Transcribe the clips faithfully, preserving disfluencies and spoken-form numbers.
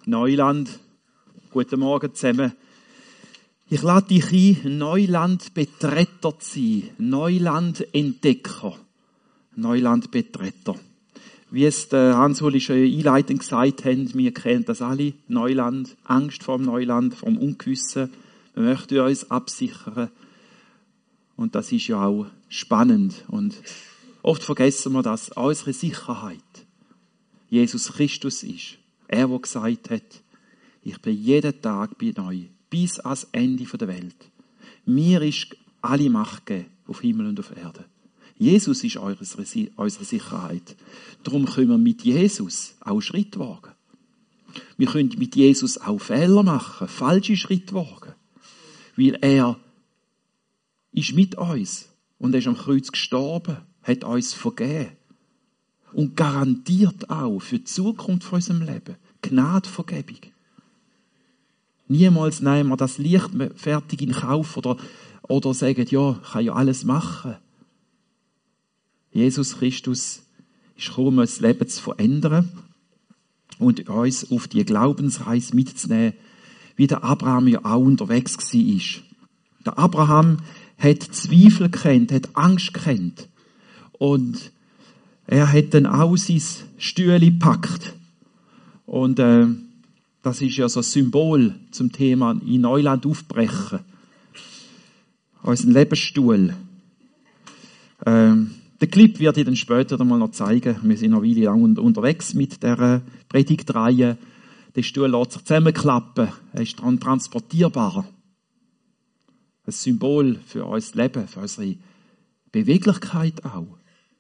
Neuland. Guten Morgen zusammen. Ich lade dich ein, Neulandbetreter zu sein. Neulandentdecker. Neulandbetreter. Wie es der Hans-Uli schon einleitend gesagt hat, wir kennen das alle. Neuland, Angst vor dem Neuland, vor dem Ungewissen. Wir möchten uns absichern. Und das ist ja auch spannend. Und oft vergessen wir, dass unsere Sicherheit Jesus Christus ist. Er, der gesagt hat, ich bin jeden Tag bei euch, bis ans Ende der Welt. Mir ist alle Macht gegeben, auf Himmel und auf Erde. Jesus ist unsere Sicherheit. Darum können wir mit Jesus auch Schritt wagen. Wir können mit Jesus auch Fehler machen, falsche Schritte wagen. Weil er ist mit uns und er ist am Kreuz gestorben, hat uns vergeben. Und garantiert auch für die Zukunft von unserem Leben Gnade, Vergebung. Niemals nehmen wir das leichtfertig in Kauf oder, oder sagen, ja, ich kann ja alles machen. Jesus Christus ist gekommen, um das Leben zu verändern und uns auf die Glaubensreise mitzunehmen, wie der Abraham ja auch unterwegs war. Der Abraham hat Zweifel gekannt, hat Angst gekannt. Und er hat dann auch sein Stühle gepackt. Und äh, das ist ja so ein Symbol zum Thema in Neuland aufbrechen. Unseren Lebensstuhl. Ähm, den Clip werde ich dann später mal noch zeigen. Wir sind noch eine Weile lang unterwegs mit dieser Predigtreihe. Der Stuhl lässt sich zusammenklappen. Er ist transportierbar. Ein Symbol für unser Leben, für unsere Beweglichkeit auch.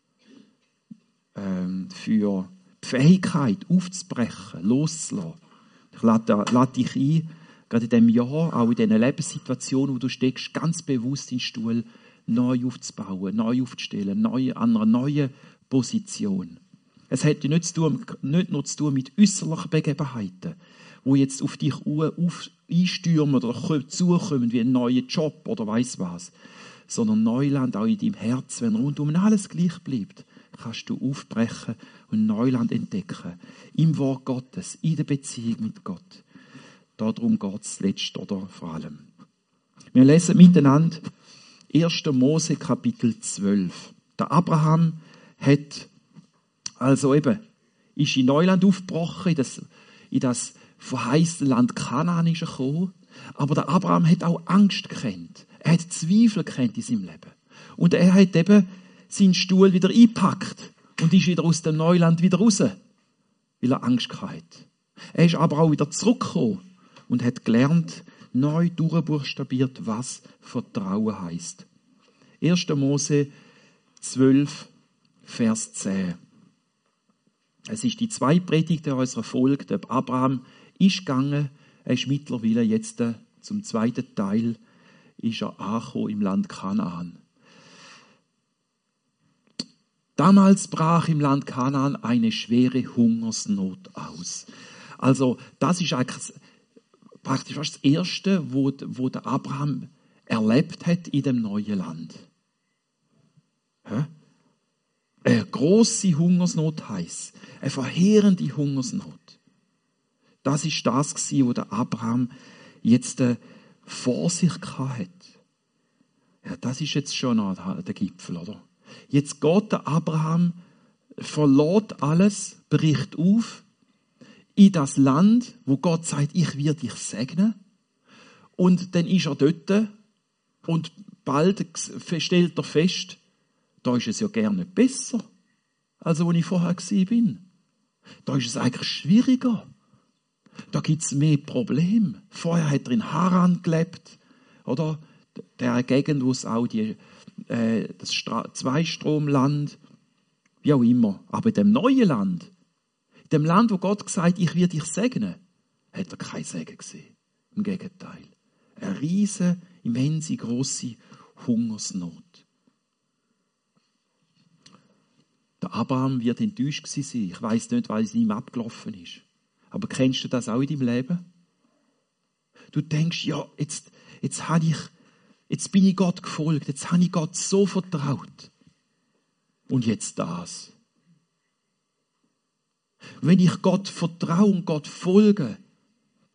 Ähm, für die Fähigkeit aufzubrechen, loszulassen. Ich lade, lade dich ein, gerade in diesem Jahr, auch in diesen Lebenssituationen, wo du steckst, ganz bewusst den Stuhl neu aufzubauen, neu aufzustellen, neu, an einer neuen Position. Es hat nicht, zu tun, nicht nur zu tun mit äußerlichen Begebenheiten, die jetzt auf dich auf, einstürmen oder zukommen, wie ein neuer Job oder weiss was, sondern Neuland auch in deinem Herz, wenn rundum alles gleich bleibt, kannst du aufbrechen und Neuland entdecken. Im Wort Gottes, in der Beziehung mit Gott. Darum geht es letzt oder vor allem. Wir lesen miteinander erster Mose Kapitel zwölf. Der Abraham hat also eben, ist in Neuland aufgebrochen, in das, in das verheißene Land Kanaan ist er gekommen. Aber der Abraham hat auch Angst gekannt. Er hat Zweifel gekannt in seinem Leben. Und er hat eben seinen Stuhl wieder eingepackt und ist wieder aus dem Neuland wieder raus, weil er Angst hatte. Er ist aber auch wieder zurückgekommen und hat gelernt, neu durchbuchstabiert, was Vertrauen heisst. erster Mose zwölf, Vers zehn. Es ist die zweite Predigt unserer Folge. Der Abraham ist gegangen, er ist mittlerweile jetzt zum zweiten Teil, ist er angekommen im Land Kanaan. Damals brach im Land Kanaan eine schwere Hungersnot aus. Also, das ist eigentlich praktisch das Erste, wo, wo der Abraham erlebt hat in dem neuen Land. Hä? Eine grosse Hungersnot heisst, eine verheerende Hungersnot. Das ist das gewesen, was der Abraham jetzt äh, vor sich hatte. Ja, das ist jetzt schon noch der Gipfel, oder? Jetzt geht der Abraham, verlässt alles, bricht auf in das Land, wo Gott sagt, ich werde dich segnen. Und dann ist er dort und bald stellt er fest, da ist es ja gerne besser, als wo ich vorher war. Da ist es eigentlich schwieriger. Da gibt es mehr Probleme. Vorher hat er in Haran gelebt, oder? Der Gegend, wo es auch die, äh, das Stra- Zweistromland, wie auch immer. Aber in dem neuen Land, in dem Land, wo Gott gesagt hat, ich werde dich segnen, hat er kein Segen gesehen. Im Gegenteil. Eine riesige, immense, grosse Hungersnot. Der Abraham wird enttäuscht sein. Ich weiss nicht, weil es ihm abgelaufen ist. Aber kennst du das auch in deinem Leben? Du denkst, ja, jetzt, jetzt habe ich, jetzt bin ich Gott gefolgt, jetzt habe ich Gott so vertraut. Und jetzt das. Wenn ich Gott vertraue und Gott folge,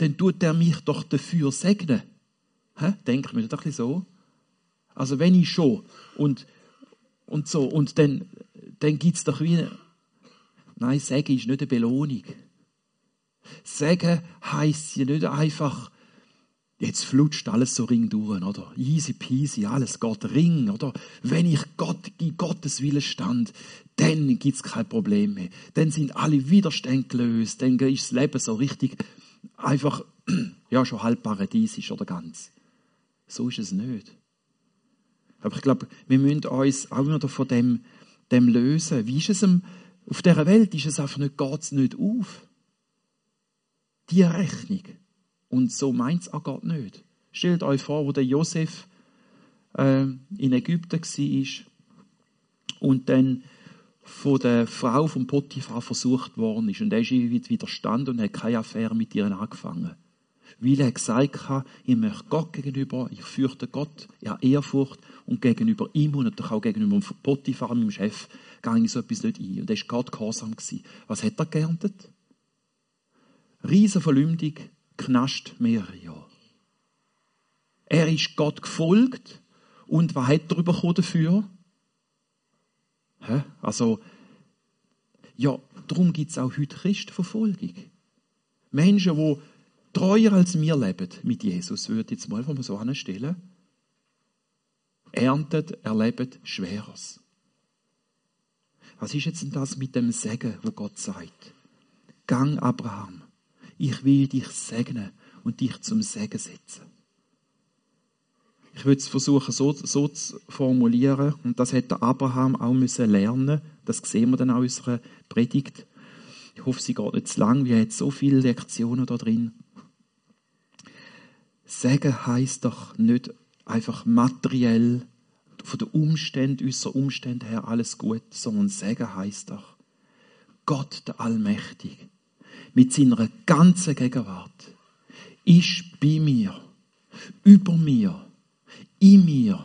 dann tut er mich doch dafür segnen. Hä? Denkt mir das ein bisschen so? Also wenn ich schon und, und so, und dann, dann gibt es doch wie eine... Nein, Segen ist nicht eine Belohnung. Segen heisst ja nicht einfach, jetzt flutscht alles so ring durch, oder? Easy peasy, alles geht ring, oder? Wenn ich Gott, in Gottes Willen stand, dann gibt es kein Problem mehr. Dann sind alle Widerstände gelöst, dann ist das Leben so richtig einfach, ja, schon halb paradiesisch oder ganz. So ist es nicht. Aber ich glaube, wir müssen uns auch wieder von dem, dem lösen. Wie ist es im, auf dieser Welt? Ist es einfach nicht, geht es nicht auf? Die Rechnung. Und so meint es auch Gott nicht. Stellt euch vor, wo der Josef äh, in Ägypten war und dann von der Frau von Potiphar versucht worden ist. Und er ist ihr widerstanden und hat keine Affäre mit ihr angefangen. Weil er gesagt hat, ich möchte Gott gegenüber, ich fürchte Gott, ich habe Ehrfurcht und gegenüber ihm und natürlich auch gegenüber Potiphar, meinem Chef, gehe ich so etwas nicht ein. Und er war Gott gehorsam. Was hat er geerntet? Riesenverleumdung, Knast mehrere Jahre. Er ist Gott gefolgt und was hat er bekommen dafür? Hä? Also, ja, darum gibt es auch heute Christenverfolgung. Menschen, die treuer als wir leben mit Jesus, würde ich jetzt mal von mir so anstellen, erntet, erlebt Schweres. Was ist jetzt denn das mit dem Segen, wo Gott sagt? Gang, Abraham, ich will dich segnen und dich zum Segen setzen. Ich würde es versuchen, so, so zu formulieren, und das hätte Abraham auch müssen lernen. Das sehen wir dann auch in unserer Predigt. Ich hoffe, sie geht nicht zu lang, wir haben so viele Lektionen da drin. Segen heisst doch nicht einfach materiell, von den Umständen, unserer Umstände her alles gut, sondern Segen heisst doch, Gott, der Allmächtige, mit seiner ganzen Gegenwart, ist bei mir, über mir, in mir.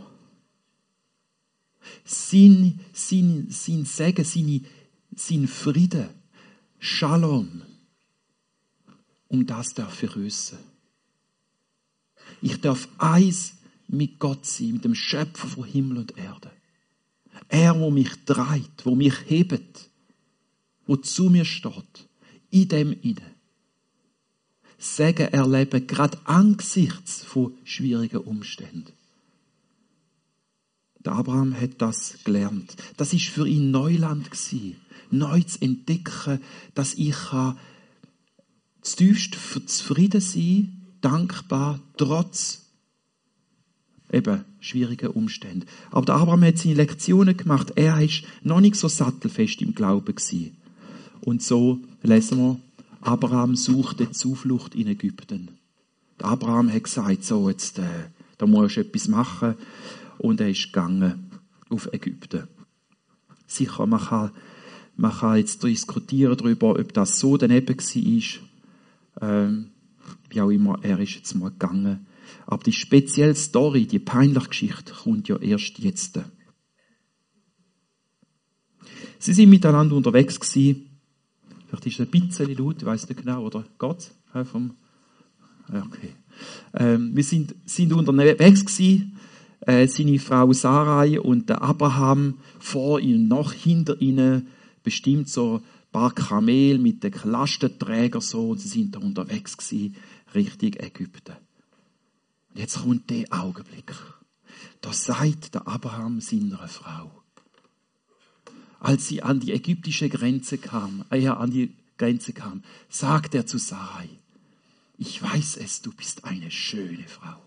Sein, sein, sein Segen, seine, sein Frieden, Shalom, um das darf ich wissen. Ich darf eins mit Gott sein, mit dem Schöpfer von Himmel und Erde. Er, der mich trägt, der mich hebt, der zu mir steht, in dem inne. Segen erleben, gerade angesichts von schwierigen Umständen. Der Abraham hat das gelernt. Das ist für ihn Neuland gewesen, neu zu entdecken, dass ich zutiefst zufrieden sein, dankbar, trotz eben schwierigen Umständen. Aber der Abraham hat seine Lektionen gemacht. Er war noch nicht so sattelfest im Glauben gewesen. Und so lesen wir, Abraham suchte Zuflucht in Ägypten. Der Abraham hat gesagt, so jetzt, äh, da muss ich etwas machen. Und er ist gegangen auf Ägypten. Sicher, man kann, man kann jetzt diskutieren darüber, ob das so daneben war. Ähm, wie auch immer, er ist jetzt mal gegangen. Aber die spezielle Story, die peinliche Geschichte, kommt ja erst jetzt. Sie sind miteinander unterwegs gewesen. Vielleicht ist es ein bisschen laut, ich weiss nicht genau, oder geht's? Ja, vom okay. Ähm, wir sind, sind unterwegs gewesen. Äh, seine Frau Sarai und der Abraham vor ihnen, noch hinter ihnen, bestimmt so ein paar Kamel mit den Lastenträgern so, und sie sind da unterwegs gewesen, Richtung Ägypten. Und jetzt kommt der Augenblick. Da sagt der Abraham seiner Frau, als sie an die ägyptische Grenze kam, äh, an die Grenze kam, sagt er zu Sarai, ich weiß es, du bist eine schöne Frau.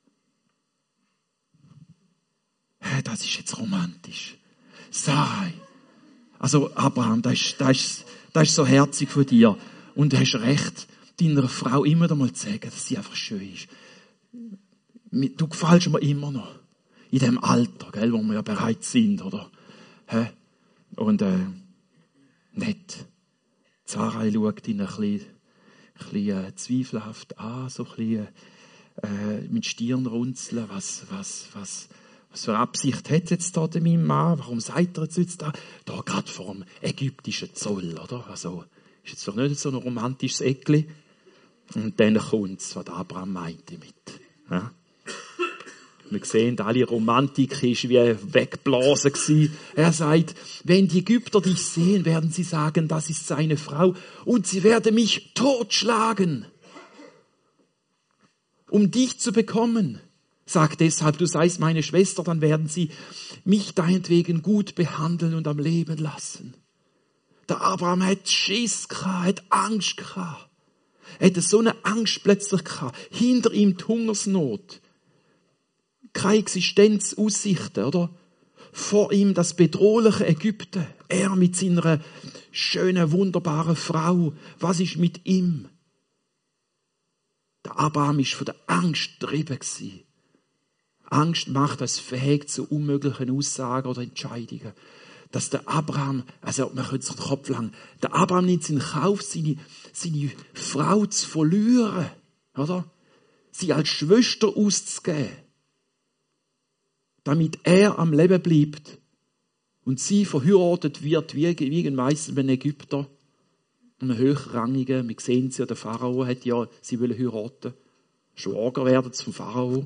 Das ist jetzt romantisch. Sarai. Also Abraham, das ist, das ist, das ist so herzig von dir. Und du hast recht, deiner Frau immer einmal zu sagen, dass sie einfach schön ist. Du gefällst mir immer noch. In dem Alter, gell, wo wir ja bereit sind, oder? Hä? Und, äh, nett. Sarai schaut ihn ein bisschen, ein bisschen äh, zweifelhaft an, so ein bisschen, äh, mit Stirnrunzeln, was, was, was, Was für Absicht hat jetzt da mein Mann? Warum sagt er jetzt da? Da gerade vor dem ägyptischen Zoll, oder? Also, ist jetzt doch nicht so ein romantisches Eckli. Und dann kommt es, was Abraham meinte mit. Ja? Wir sehen, alle Romantik ist wie weggeblasen gewesen. Er sagt, wenn die Ägypter dich sehen, werden sie sagen, das ist seine Frau und sie werden mich totschlagen, um dich zu bekommen. Sag deshalb, du seist meine Schwester, dann werden sie mich deinetwegen gut behandeln und am Leben lassen. Der Abraham hat Schiss gehabt, hat Angst gehabt. Er hatte so eine Angst plötzlich gehabt. Hinter ihm die Hungersnot. Keine Existenzaussichten, oder? Vor ihm das bedrohliche Ägypten. Er mit seiner schönen, wunderbaren Frau. Was ist mit ihm? Der Abraham ist von der Angst getrieben gewesen. Angst macht uns fähig zu unmöglichen Aussagen oder Entscheidungen. Dass der Abraham, also man könnte sich den Kopf langen, der Abraham nimmt in Kauf, seine, seine Frau zu verlieren, oder? Sie als Schwester auszugeben. Damit er am Leben bleibt und sie verheiratet wird, wie, wie meistens ein Ägypter, einen hochrangigen, wir sehen sie ja, der Pharao hat ja, sie wollen heiraten, Schwager werden zum Pharao.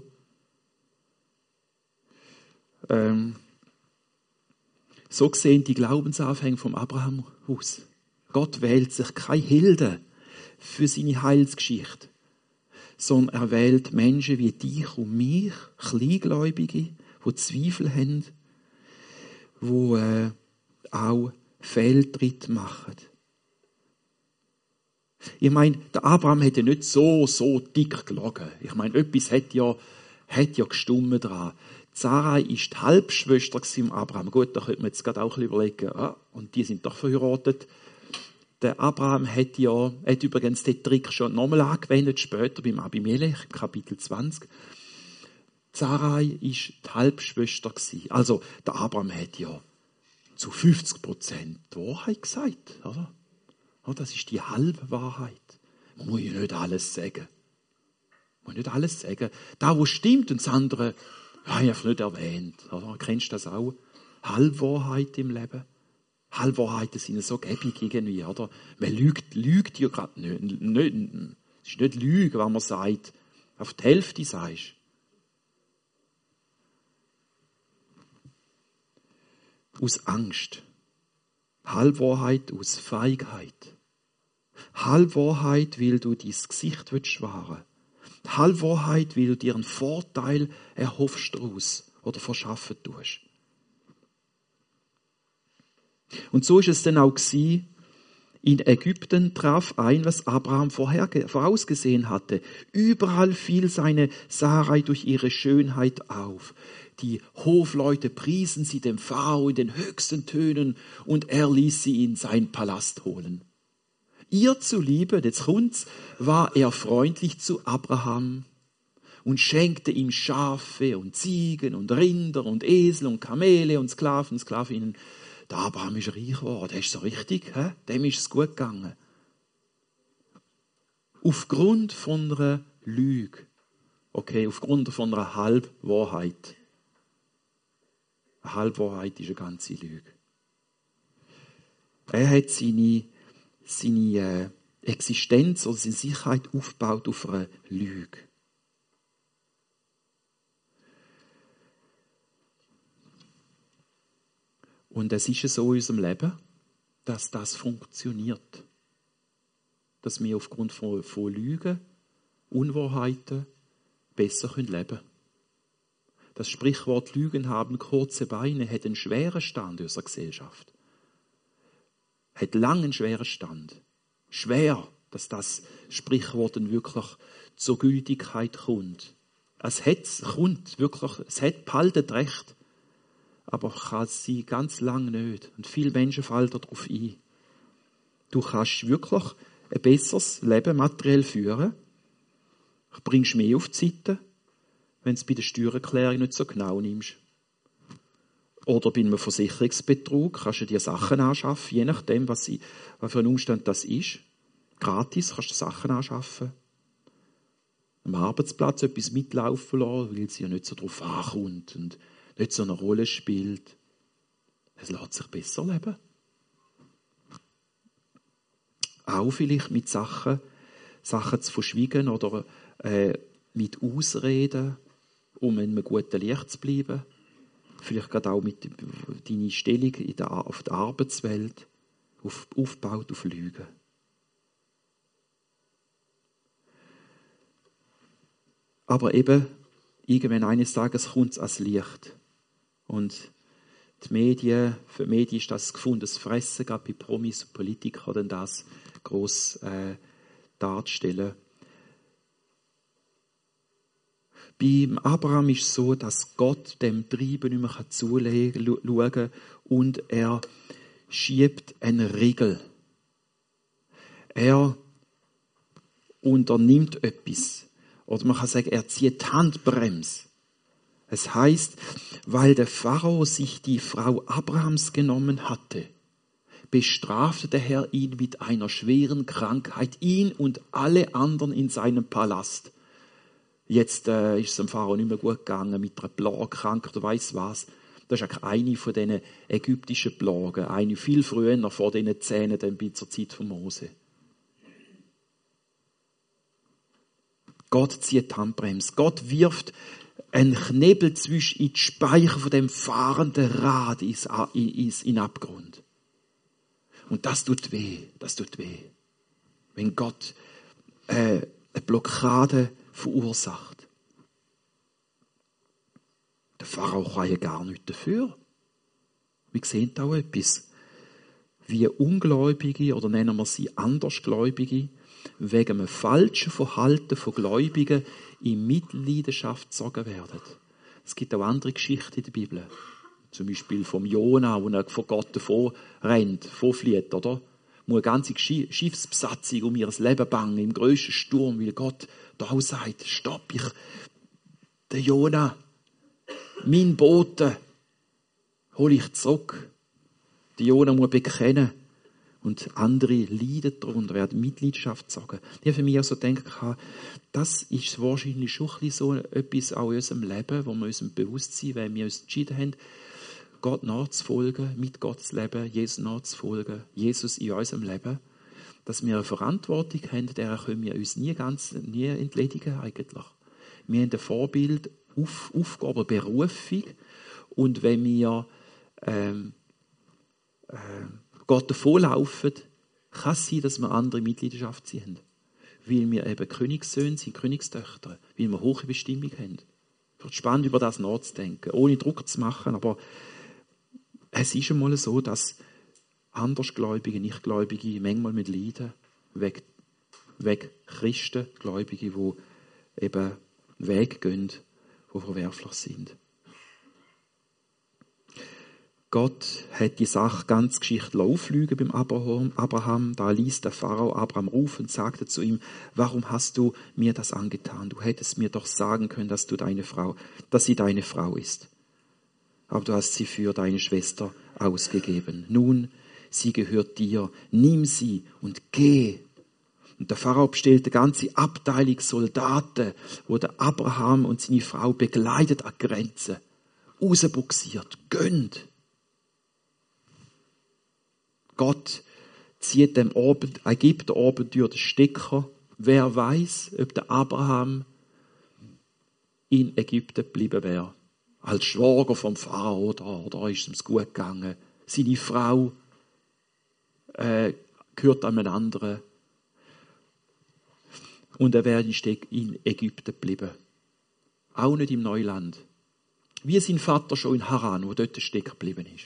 Ähm, so sehen die Glaubensanfänge vom Abraham aus. Gott wählt sich keine Helden für seine Heilsgeschichte, sondern er wählt Menschen wie dich und mich, Kleingläubige, die Zweifel haben, die äh, auch Fehltritte machen. Ich meine, der Abraham hätte nicht so, so dick gelogen. Ich meine, etwas hat ja, hat ja gestummen dran. Sarai war die Halbschwester im Abraham. Gut, da könnte man jetzt gerade auch ein bisschen überlegen, ah, und die sind doch verheiratet. Der Abraham hat ja, hat übrigens den Trick schon nochmal angewendet, später beim Abimelech, im Kapitel zwanzig. Sarai war die Halbschwester. Also, der Abraham hat ja zu fünfzig Prozent die Wahrheit gesagt, oder? Das ist die halbe Wahrheit. Man muss ja nicht alles sagen. Man muss nicht alles sagen. Da, wo stimmt, und das andere, habe ich einfach nicht erwähnt. Oder? Kennst du das auch? Halbwahrheit im Leben. Halbwahrheiten sind so gäbig irgendwie, oder? Man lügt, lügt ja gerade nicht. nicht. Es ist nicht Lüge, wenn man sagt, auf die Hälfte sagst. Aus Angst. Halbwahrheit aus Feigheit. Halbwahrheit, weil du dein Gesicht wahren willst. Halbwahrheit, weil du dir einen Vorteil erhoffst daraus oder verschaffen tust. Und so ist es dann auch gewesen. In Ägypten traf ein, was Abraham vorher vorausgesehen hatte. Überall fiel seine Sarai durch ihre Schönheit auf. Die Hofleute priesen sie dem Pharao in den höchsten Tönen und er ließ sie in seinen Palast holen. Ihr zuliebe, jetzt kommt's, war er freundlich zu Abraham und schenkte ihm Schafe und Ziegen und Rinder und Esel und Kamele und Sklaven und Sklavinnen. Der Abraham ist reich geworden, der ist so richtig, he? Dem ist es gut gegangen. Aufgrund von einer Lüge, okay, aufgrund von einer Halbwahrheit. Eine Halbwahrheit ist eine ganze Lüge. Er hat seine, seine Existenz oder seine Sicherheit aufgebaut auf einer Lüge. Und es ist so in unserem Leben, dass das funktioniert. Dass wir aufgrund von, von Lügen, Unwahrheiten besser leben können. Das Sprichwort Lügen haben kurze Beine hat einen schweren Stand in unserer Gesellschaft. Hat lange einen schweren Stand. Schwer, dass das Sprichwort dann wirklich zur Gültigkeit kommt. Es hat, kommt wirklich, es hat behalten Recht. Aber kann sie ganz lang nicht. Und viele Menschen fallen darauf ein. Du kannst wirklich ein besseres Leben materiell führen. Du bringst mehr auf die Seite, wenn du es bei der Steuererklärung nicht so genau nimmst. Oder bei einem Versicherungsbetrug kannst du dir Sachen anschaffen, je nachdem, was, sie, was für ein Umstand das ist. Gratis kannst du Sachen anschaffen. Am Arbeitsplatz etwas mitlaufen lassen, weil es ja nicht so drauf ankommt und nicht so eine Rolle spielt. Es lässt sich besser leben. Auch vielleicht mit Sachen Sachen zu verschwiegen oder äh, mit Ausreden, um in einem guten Licht zu bleiben. Vielleicht gerade auch mit deiner Stellung in der, auf der Arbeitswelt, auf, aufgebaut auf Lügen. Aber eben, irgendwann eines Tages kommt es ans Licht. Und die Medien, für die Medien ist das gefundenes Fressen, gerade bei Promis und Politikern, das gross äh, darzustellen. Beim Abraham ist es so, dass Gott dem Treiben nicht mehr zuschauen kann und er schiebt einen Riegel. Er unternimmt etwas. Oder man kann sagen, er zieht die Handbremse. Es heißt, weil der Pharao sich die Frau Abrahams genommen hatte, bestrafte der Herr ihn mit einer schweren Krankheit, ihn und alle anderen in seinem Palast. Jetzt äh, ist es dem Pharao nicht mehr gut gegangen mit einer Plagekrankheit oder weiss was. Das ist eine von diesen ägyptischen Plagen, eine viel früher vor diesen Zähnen, dann bei zur Zeit von Mose. Gott zieht die Handbremse. Gott wirft einen Knebel zwischen in die Speicher von dem fahrenden Rad ins, ins, in den Abgrund. Und das tut weh, das tut weh. Wenn Gott äh, eine Blockade verursacht. Der Pharao kann ja gar nichts dafür. Wir sehen da auch etwas. Wie Ungläubige, oder nennen wir sie Andersgläubige, wegen einem falschen Verhalten von Gläubigen in Mitleidenschaft gezogen werden. Es gibt auch andere Geschichten in der Bibel. Zum Beispiel vom Jona, wo er von Gott davor rennt, vorflieht, oder? Muss eine ganze Schiffsbesatzung um ihr Leben bangen, im grössten Sturm, weil Gott da auch sagt, stopp, ich, der Jona, mein Bote, hole ich zurück. Der Jona muss bekennen. Und andere leiden darunter, werden Mitleidenschaft gezogen. Ich habe für mich auch so gedacht, das ist wahrscheinlich schon ein bisschen so etwas auch in unserem Leben, wo wir uns bewusst sind, wenn wir uns entschieden haben, Gott nachzufolgen, mit Gott zu leben, Jesus nachzufolgen, Jesus in unserem Leben, dass wir eine Verantwortung haben, der können wir uns nie ganz nie entledigen eigentlich. Wir haben ein Vorbild, Auf, Aufgabe, Berufung, und wenn wir ähm, ähm, Gott davonlaufen, kann es sein, dass wir andere Mitleidenschaft ziehen. Weil wir eben Königssöhne sind, Königstöchter, weil wir hohe Bestimmung haben. Es wird spannend, über das nachzudenken, ohne Druck zu machen, aber es ist einmal so, dass Andersgläubige, Nichtgläubige manchmal mit leiden, wegen, wegen Christen, Gläubige, die eben Wege gehen, die verwerflich sind. Gott hat die Sache ganz Geschichte auflügen beim Abraham. Abraham, da ließ der Pharao Abraham rufen und sagte zu ihm, warum hast du mir das angetan? Du hättest mir doch sagen können, dass du deine Frau, dass sie deine Frau ist. Aber du hast sie für deine Schwester ausgegeben. Nun, sie gehört dir. Nimm sie und geh. Und der Pharao bestellte eine ganze Abteilung Soldaten, wo der Abraham und seine Frau begleitet an die Grenze, rausbuxiert, gönnt. Gott zieht dem Ägypter oben durch den Stecker. Wer weiß, ob der Abraham in Ägypten geblieben wäre. Als Schwager vom Pharao, da, da ist es ihm gut gegangen. Seine Frau äh, gehört an einen anderen. Und er wäre in Ägypten geblieben. Auch nicht im Neuland. Wie sein Vater schon in Haran, wo dort stecken geblieben ist.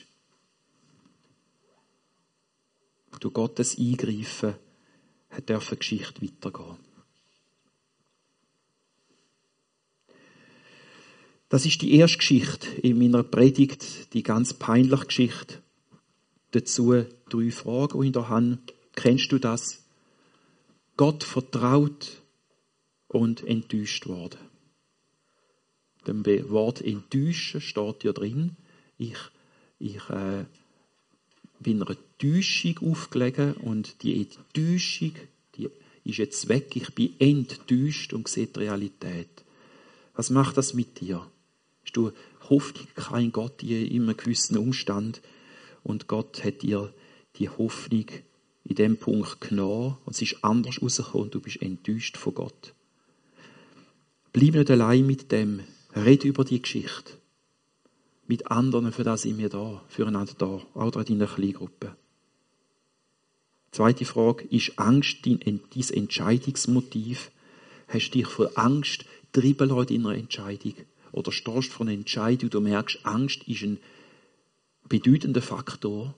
Durch Gottes Eingreifen darf die Geschichte weitergehen. Das ist die erste Geschichte in meiner Predigt, die ganz peinliche Geschichte. Dazu drei Fragen, die ich da habe. Kennst du das? Gott vertraut und enttäuscht worden. Dem Wort enttäuschen steht ja drin. Ich, ich äh, bin einer Täuschung aufgelegen und die Enttäuschung, die ist jetzt weg. Ich bin enttäuscht und sehe die Realität. Was macht das mit dir? Hast du Hoffnung in Gott in einem gewissen Umstand und Gott hat dir die Hoffnung in diesem Punkt genommen und es ist anders rausgekommen und du bist enttäuscht von Gott. Bleib nicht allein mit dem. Red über die Geschichte. Mit anderen, für das sind wir da, füreinander da, auch in deiner Kleingruppe. Zweite Frage, ist Angst dein, dein Entscheidungsmotiv? Hast du dich von Angst treiben lassen in einer Entscheidung? Oder stehst du vor einer Entscheidung und du merkst, Angst ist ein bedeutender Faktor?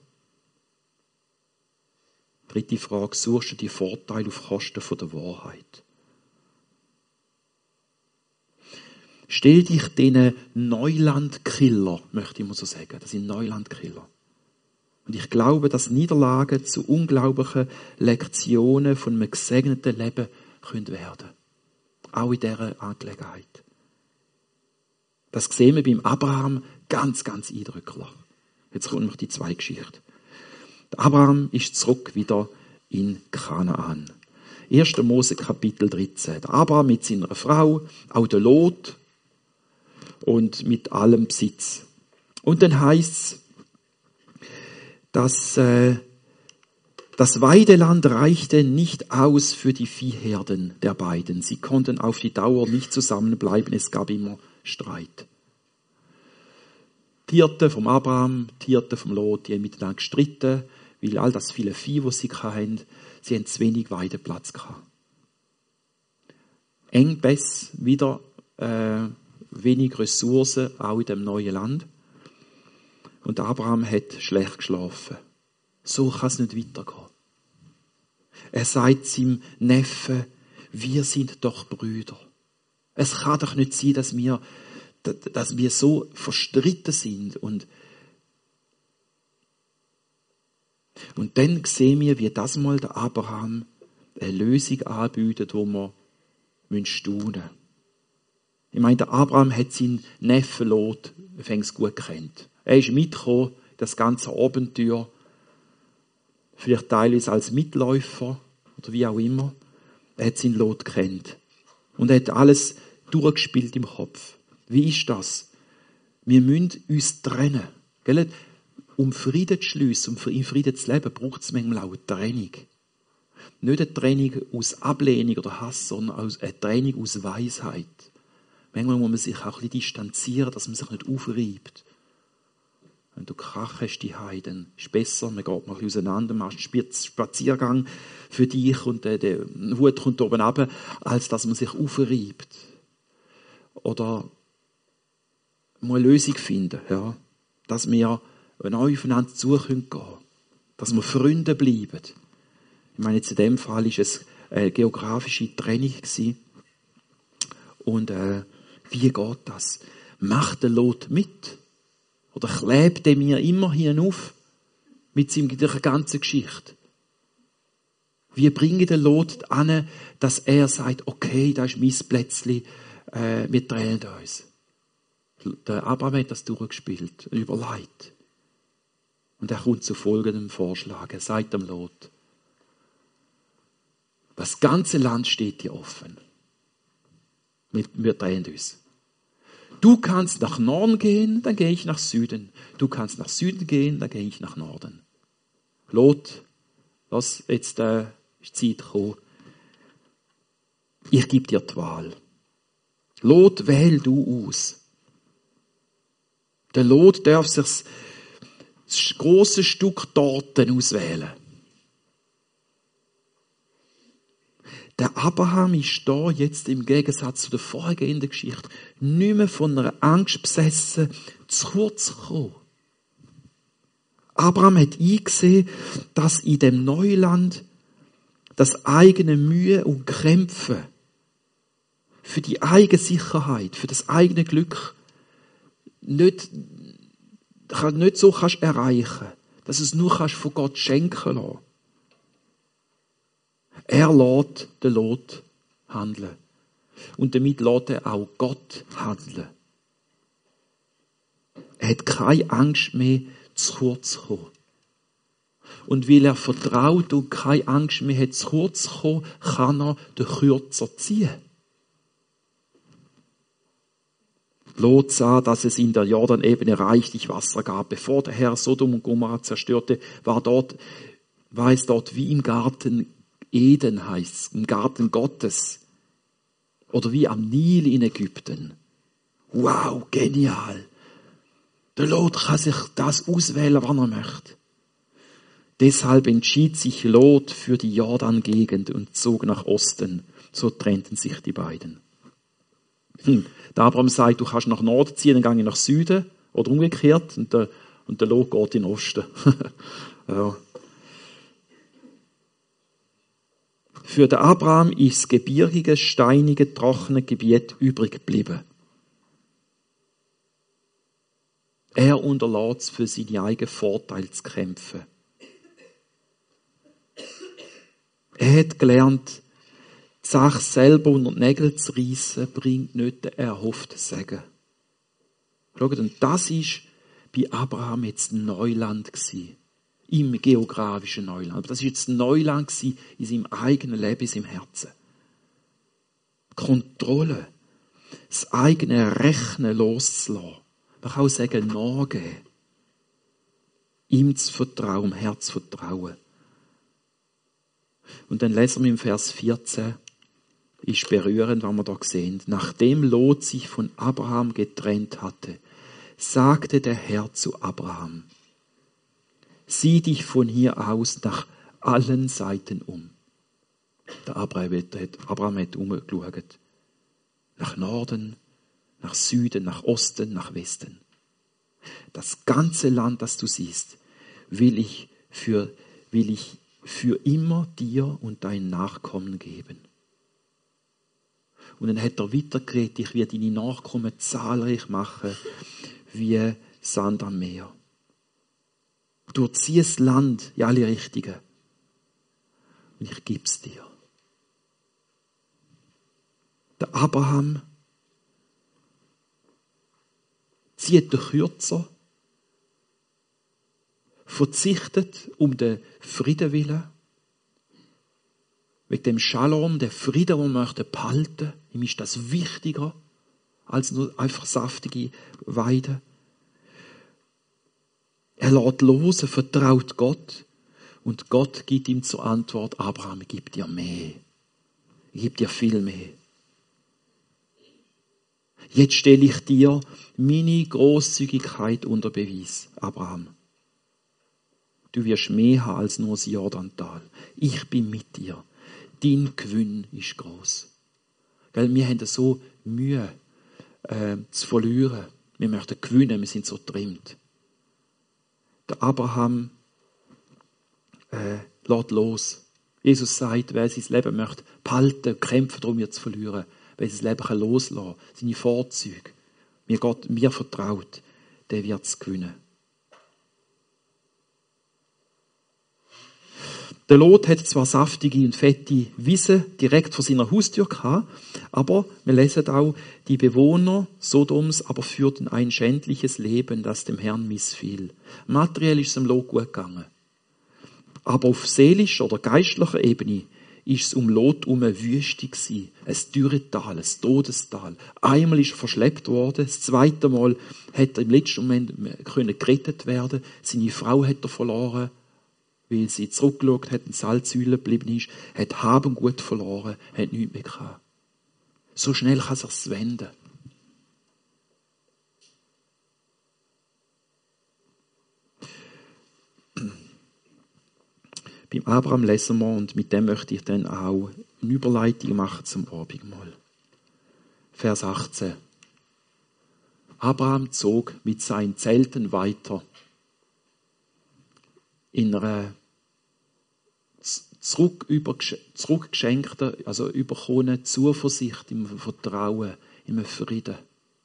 Dritte Frage, suchst du die Vorteile auf Kosten von der Wahrheit? Stell dich diesen Neulandkiller, möchte ich mal so sagen. Das sind Neulandkiller. Und ich glaube, dass Niederlagen zu unglaublichen Lektionen von einem gesegneten Leben können werden. Auch in dieser Angelegenheit. Das sehen wir beim Abraham ganz, ganz eindrücklich. Jetzt kommen noch die zwei Geschichten. Der Abraham ist zurück wieder in Kanaan. erster Mose Kapitel dreizehn. Der Abraham mit seiner Frau, auch der Lot und mit allem Besitz. Und dann heißt es, dass äh, das Weideland reichte nicht aus für die Viehherden der beiden. Sie konnten auf die Dauer nicht zusammenbleiben. Es gab immer Streit. Die Hirten vom Abraham, die Hirten vom Lot, die haben miteinander gestritten, weil all das viele Vieh, das sie hatten, sie haben zu wenig Weideplatz gehabt. Engpässe, wieder äh, wenig Ressourcen, auch in dem neuen Land. Und Abraham hat schlecht geschlafen. So kann es nicht weitergehen. Er sagt seinem Neffen, wir sind doch Brüder. Es kann doch nicht sein, dass wir, dass wir so verstritten sind. Und, und dann sehen wir, wie das mal der Abraham eine Lösung anbietet, wo wir staunen müssen. Ich meine, der Abraham hat seinen Neffen Lot fängst gut kennt. Er ist mitgekommen, das ganze Abenteuer, vielleicht teilweise als Mitläufer oder wie auch immer. Er hat seinen Lot kennt. Und er hat alles durchgespielt im Kopf. Wie ist das? Wir müssen uns trennen. Gell? Um Frieden zu schliessen, um in Frieden zu leben, braucht es manchmal auch eine Trennung. Nicht eine Trennung aus Ablehnung oder Hass, sondern eine Trennung aus Weisheit. Manchmal muss man sich auch ein bisschen distanzieren, dass man sich nicht aufreibt. Wenn du Krach hast die Hause, dann ist es besser, man geht mal ein bisschen auseinander, machst einen Spaziergang für dich und der, der Wut kommt oben runter, als dass man sich aufreibt. Oder mal eine Lösung finden, ja, dass wir neu aufeinander zugehen können, dass wir Freunde bleiben. Ich meine, jetzt in dem Fall war es eine geografische Trennung gewesen. Und äh, wie geht das? Macht der Lot mit? Oder klebt er mir immer hier auf mit seiner ganzen Geschichte? Wie bringe ich den Lot an, dass er sagt, okay, das ist mein Plätzchen, äh, wir trennen uns. Der Abraham hat das durchgespielt, überlegt. Und er kommt zu folgendem Vorschlag. Er sagt dem Lot, das ganze Land steht dir offen. Wir, wir trennen uns. Du kannst nach Norden gehen, dann gehe ich nach Süden. Du kannst nach Süden gehen, dann gehe ich nach Norden. Lot, lass jetzt äh, ist die Zeit gekommen. Ich gebe dir die Wahl. Lot, wähl du aus. Der Lot darf sich das grosse Stück Torten auswählen. Der Abraham ist da jetzt im Gegensatz zu der vorhergehenden Geschichte nicht mehr von einer Angst besessen, zu kurz gekommen. Abraham hat eingesehen, dass in dem Neuland das eigene Mühe und Kämpfen für die eigene Sicherheit, für das eigene Glück nicht, nicht so kannst erreichen, dass es nur kannst von Gott schenken lassen. Er lässt den Lot handeln. Und damit lässt er auch Gott handeln. Er hat keine Angst mehr, zu kurz zu kommen. Und weil er vertraut und keine Angst mehr hat, zu kurz zu kommen, kann er den Kürzer ziehen. Lot sah, dass es in der Jordanebene reichlich Wasser gab. Bevor der Herr Sodom und Gomorra zerstörte, war dort war es dort wie im Garten Eden, heißt es, im Garten Gottes. Oder wie am Nil in Ägypten. Wow, genial. Der Lot kann sich das auswählen, wann er möchte. Deshalb entschied sich Lot für die Jordan-Gegend und zog nach Osten. So trennten sich die beiden. Hm. Der Abraham sagt, du kannst nach Norden ziehen, dann gehe ich nach Süden. Oder umgekehrt. Und der, und der Lot geht in den Osten. Ja. Für den Abraham ist das gebirgige, steinige, trockene Gebiet übrig geblieben. Er unterlässt es, für seine eigenen Vorteile zu kämpfen. Er hat gelernt, die Sache selber unter die Nägel zu reissen, bringt nicht den erhofften Segen. Schaut, und das war bei Abraham jetzt Neuland gewesen. Im geografischen Neuland. Aber das war jetzt Neuland gewesen in seinem eigenen Leben, in seinem Herzen. Kontrolle. Das eigene Rechnen loszulassen. Man kann auch sagen, nachgeben. Ihm zu vertrauen, dem Herz zu vertrauen. Und dann lesen wir im Vers vierzehn, ist berührend, was wir da sehen. Nachdem Lot sich von Abraham getrennt hatte, sagte der Herr zu Abraham, sieh dich von hier aus nach allen Seiten um. Der Abraham hat, Abraham hat umgeschaut. Nach Norden, nach Süden, nach Osten, nach Westen. Das ganze Land, das du siehst, will ich für, will ich für immer dir und deinen Nachkommen geben. Und dann hat er weitergeredet, ich werde deine Nachkommen zahlreich machen, wie Sand am Meer. Durchzieh das Land in alle Richtungen. Und ich gebe es dir. Der Abraham zieht den Kürzer, verzichtet um den Frieden willen, wegen dem Shalom, der Frieden, den wir möchten behalten, ihm ist das wichtiger als nur einfach saftige Weide. Er lässt los, er vertraut Gott und Gott gibt ihm zur Antwort, Abraham, ich gebe dir mehr. Ich gebe dir viel mehr. Jetzt stelle ich dir meine Grosszügigkeit unter Beweis, Abraham. Du wirst mehr haben als nur das Jordantal. Ich bin mit dir. Dein Gewinn ist gross. Weil wir haben so Mühe äh, zu verlieren. Wir möchten gewinnen, wir sind so getrimmt. Der Abraham äh, lässt los. Jesus sagt, wer sein Leben möchte behalten, kämpfen darum, mir zu verlieren. Wer sein Leben kann loslassen, seine Vorzüge, mir Gott mir vertraut, der wird es gewinnen. Der Lot hat zwar saftige und fette Wiesen direkt vor seiner Haustür gehabt, aber wir lesen auch, die Bewohner Sodoms aber führten ein schändliches Leben, das dem Herrn missfiel. Materiell ist es dem Lot gut gegangen. Aber auf seelischer oder geistlicher Ebene ist es um Lot um eine Wüste gewesen. Ein Dürretal, ein Todestal. Einmal ist er verschleppt worden, das zweite Mal hat er im letzten Moment können gerettet werden. Seine Frau hat er verloren, weil sie zurückgeschaut hat und Salzsäule geblieben ist, hat Hab und Gut verloren, hat nichts mehr gehabt. So schnell kann es sich wenden. Beim Abraham lesen wir, und mit dem möchte ich dann auch eine Überleitung machen zum Abendmahl. Vers achtzehn. Abraham zog mit seinen Zelten weiter in einer zurück über, zurückgeschenkten, also überkommenen Zuversicht, im Vertrauen, im Frieden.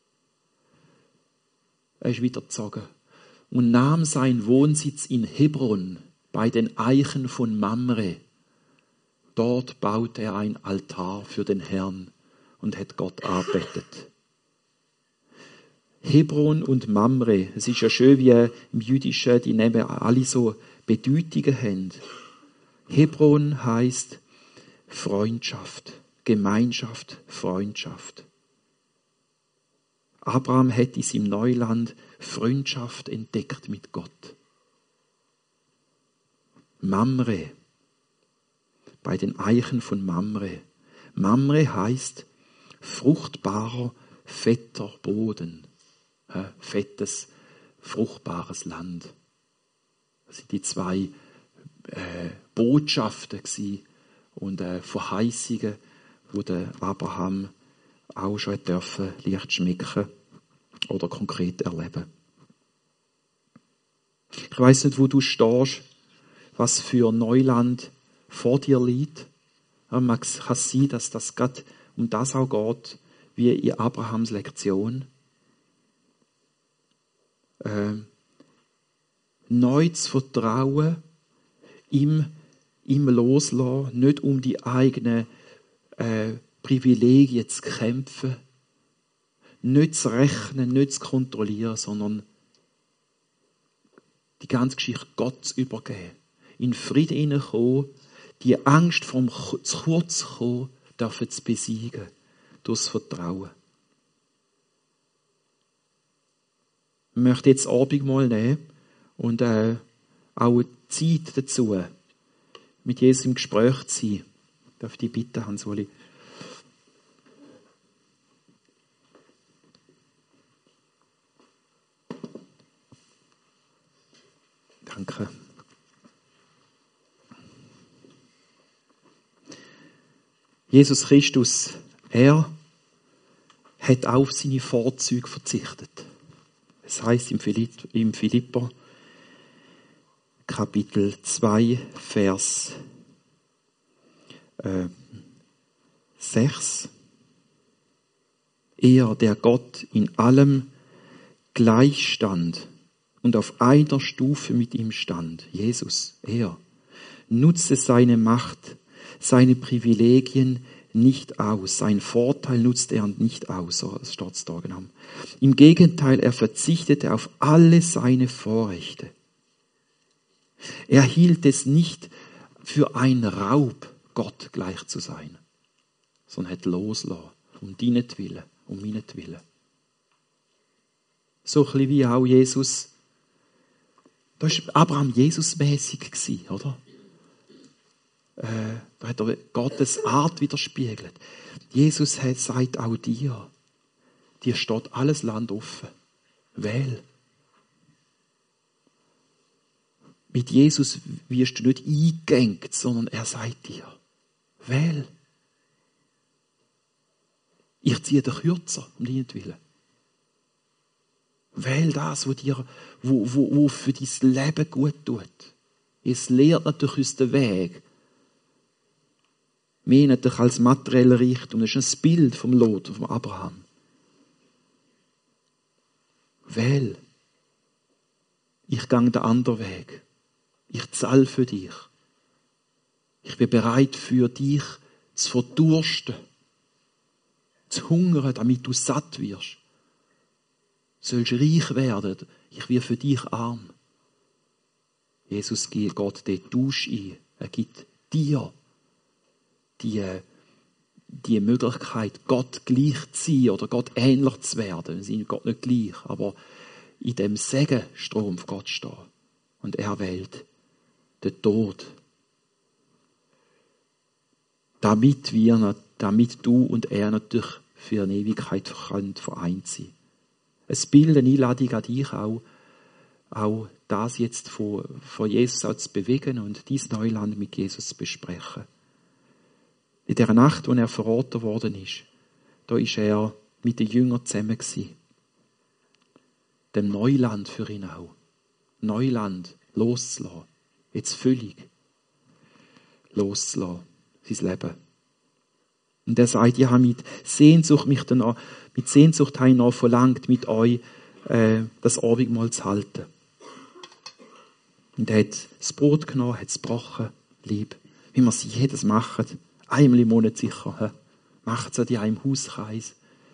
Er ist weitergezogen und nahm seinen Wohnsitz in Hebron bei den Eichen von Mamre. Dort baute er ein Altar für den Herrn und hat Gott arbeitet. Hebron und Mamre, es ist ja schön, wie im Jüdischen, die nehmen alle so Bedeutungen haben. Hebron heißt Freundschaft, Gemeinschaft, Freundschaft. Abraham hat in seinem Neuland Freundschaft entdeckt mit Gott. Mamre. Bei den Eichen von Mamre. Mamre heißt fruchtbarer, fetter Boden. Ja, fettes, fruchtbares Land. Das sind die zwei äh, Botschaften gewesen und äh, Verheißungen, wo der Abraham auch schon dürfen leicht schmecken oder konkret erleben. Ich weiss nicht, wo du stehst, was für Neuland vor dir liegt. Aber es kann sein, dass das gerade um das auch geht, wie in Abrahams Lektion. Äh, neu zu vertrauen, ihm, ihm loslassen, nicht um die eigenen äh, Privilegien zu kämpfen, nicht zu rechnen, nicht zu kontrollieren, sondern die ganze Geschichte Gott zu übergeben. In Frieden hineinkommen, die Angst vom zu kurz kommen, dürfen zu besiegen, durchs Vertrauen. Ich möchte jetzt Abendmahl nehmen und äh, auch Zeit dazu, mit Jesus im Gespräch zu sein. Darf ich dich bitten, Hans-Uli? Danke. Jesus Christus, er hat auf seine Vorzüge verzichtet. Es heißt im, Philipp, im Philipper Kapitel zwei, Vers äh, sechs. Er, der Gott in allem gleichstand und auf einer Stufe mit ihm stand, Jesus, er, nutzte seine Macht, seine Privilegien nicht aus. Sein Vorteil nutzte er nicht aus, so steht es da genau. Im Gegenteil, er verzichtete auf alle seine Vorrechte. Er hielt es nicht für einen Raub, Gott gleich zu sein, sondern hat losgelassen, um deinetwillen, um meinetwillen. So ein bisschen wie auch Jesus. Da war Abraham Jesus-mässig, oder? Äh, da hat er Gottes Art widerspiegelt. Jesus hat, sagt auch dir, dir steht alles Land offen. Wähl. Mit Jesus wirst du nicht eingeengt, sondern er sagt dir, wähl. Ich ziehe dich kürzer, um deinetwillen. Wähl das, was dir, wo, wo, wo für dein Leben gut tut. Es lehrt natürlich uns den Weg. Mehr natürlich als materielle Richtung. Das ist ein Bild vom Lot, vom Abraham. Wähl. Ich gehe den anderen Weg. Ich zahle für dich. Ich bin bereit für dich zu verdursten, zu hungern, damit du satt wirst. Du sollst reich werden. Ich werde für dich arm. Jesus geht den Tausch ein. Er gibt dir die, die Möglichkeit, Gott gleich zu sein oder Gott ähnlich zu werden. Wir sind Gott nicht gleich, aber in dem Segenstrom von Gott stehen. Und er wählt den Tod. Damit wir, damit du und er natürlich für eine Ewigkeit vereint sind. Es Bild, eine Einladung an dich auch, auch das jetzt von, von Jesus auch zu bewegen und dieses Neuland mit Jesus zu besprechen. In der Nacht, wo er verraten worden ist, da ist er mit den Jüngern zusammen gewesen. Dem Neuland für ihn auch. Neuland loszulassen. Jetzt völlig loszulassen. Sein Leben. Und er sagt, ich habe mit Sehnsucht mich danach, mit Sehnsucht habe ich noch verlangt, mit euch äh, das Abendmahl zu halten. Und er hat das Brot genommen, hat es gebrochen, lieb, wie wir es jedes machen. Einmal im Monat sicher. Macht es an dir im Hauskreis.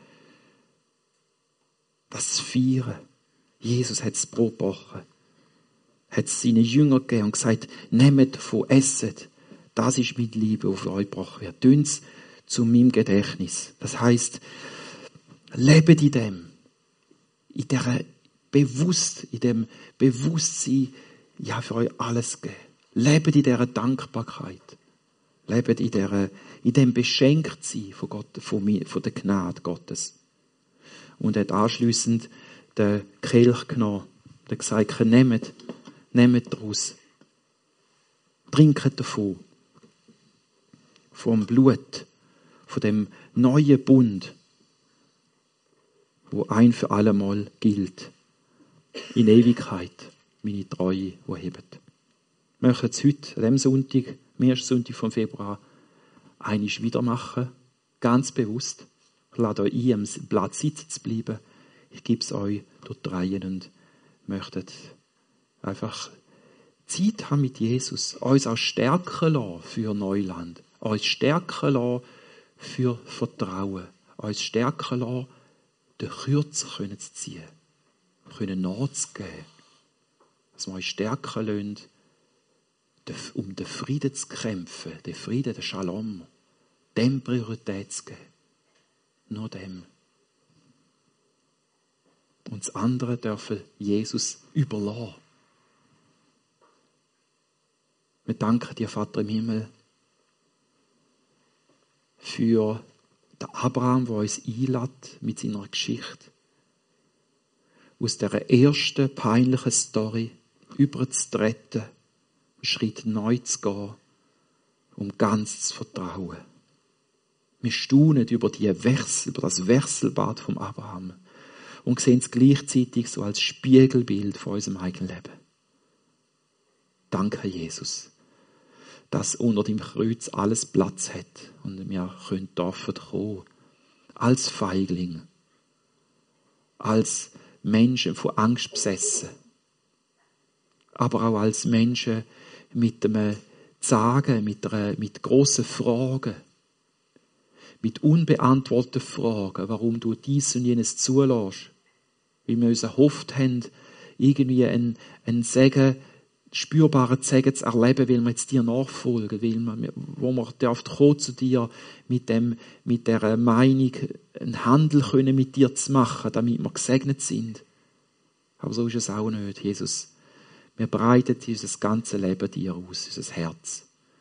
Das zu feiern. Jesus hat das Brot gebrochen. Hat es seinen Jüngern gegeben und gesagt, nehmt davon, esset. Das ist meine Liebe, die für euch gebrochen wird. Tun es zu meinem Gedächtnis. Das heisst, lebt in dem. In der Bewusst, in dem Bewusstsein, ja, für euch alles geben. Leben in dieser Dankbarkeit. Leben in, dieser, in dem Beschenktsein von, Gott, von, mir, von der Gnade Gottes. Und er hat anschliessend den Kelch genommen. Er hat gesagt, nehmt, nehmt daraus. Trinket davon. Vom Blut, von dem neuen Bund, wo ein für alle Mal gilt. In Ewigkeit meine Treue, die hebt. Wir möchten es heute, an diesem Sonntag, am ersten Sonntag vom Februar, einmal wieder machen. Ganz bewusst. Ich lade euch ein, am Platz sitzen zu bleiben. Ich gebe es euch durch die Reihen und möchte einfach Zeit haben mit Jesus. Uns auch stärken lassen für Neuland. Uns stärken lassen für Vertrauen. Uns stärken lassen, den Kürzer zu ziehen. Können nachzugeben. Dass wir uns stärken lassen, um den Frieden zu kämpfen. Den Frieden, den Shalom. Dem Priorität zu geben. Nur dem. Und das andere dürfen Jesus überlassen. Wir danken dir, Vater im Himmel, für den Abraham, der uns einlädt mit seiner Geschichte. Aus dieser ersten peinlichen Story überzutreten, einen Schritt neu zu gehen, um ganz zu vertrauen. Wir staunen über, die Wechsel, über das Wechselbad vom Abraham und sehen es gleichzeitig so als Spiegelbild von unserem eigenen Leben. Danke, Jesus, dass unter dem Kreuz alles Platz hat und wir können dürfen kommen, als Feigling, als Menschen von Angst besessen, aber auch als Menschen mit einem Zagen, mit, einer, mit grossen Fragen, mit unbeantworteten Fragen, warum du dies und jenes zulässt, weil wir uns erhofft haben, irgendwie einen, einen Segen, spürbaren Segen zu erleben, weil wir jetzt dir nachfolgen, weil wir, wo wir dürfen kommen zu dir mit dem, mit der Meinung, einen Handel können mit dir zu machen, damit wir gesegnet sind. Aber so ist es auch nicht, Jesus. Wir breiten unser ganzes Leben dir aus, unser Herz.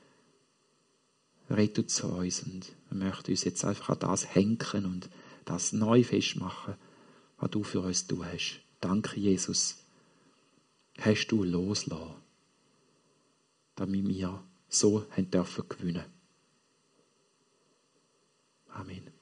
Red du zu uns und wir möchten uns jetzt einfach an das hängen und das neu festmachen, was du für uns tun hast. Danke, Jesus. Hast du loslassen, damit wir so haben dürfen gewinnen. Amen.